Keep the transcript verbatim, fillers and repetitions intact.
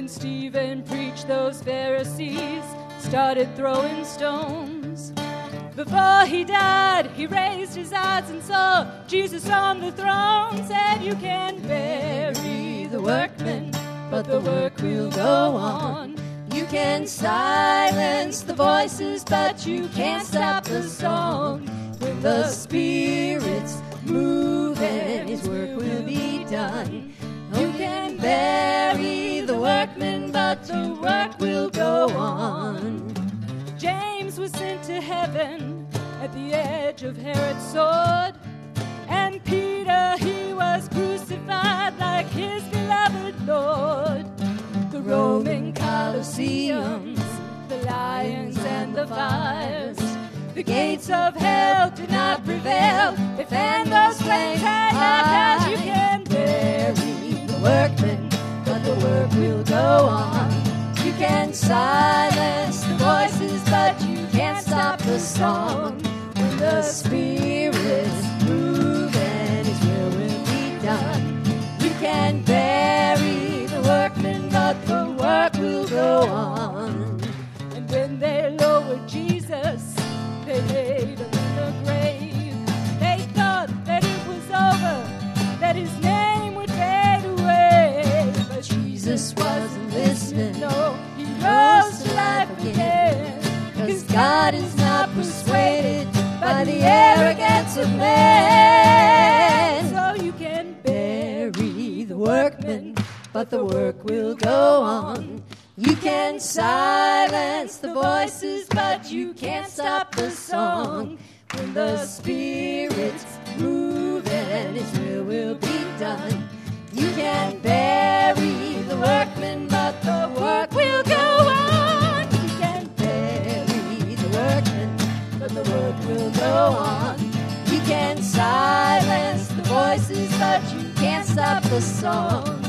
When Stephen preached, those Pharisees started throwing stones. Before he died, he raised his eyes and saw Jesus on the throne. Said, you can bury the workmen, but the work will go on. You can silence the voices, but you can't stop the song. When the Spirit's moving, His work will be done. You can bury the workmen, but the work will go on. James was sent to heaven at the edge of Herod's sword. And Peter, he was crucified like his beloved Lord. The Roman Colosseums, the lions and the fires, the gates of hell did not prevail. They fanned those flames and high. You can bury the workmen, but the work will go on. You can silence the voices, but you can't stop the song. When the Spirit's moving, His will will be done. You can bury the workmen, but the work will go on. And when they lowered Jesus, they laid him in the grave. They thought that it was over, that his name would fade away. But Jesus wasn't listening. No, he rose to life again. 'Cause God is not persuaded by the arrogance of man. So you can bury the workmen, but the work will go on. You can silence the voices, but you can't stop the song. When the Spirit's moving, His will will be done. You can bury the workmen, but the work will go on. You can bury the workmen, but the work will go on. You can silence the voices, but you can't stop the song.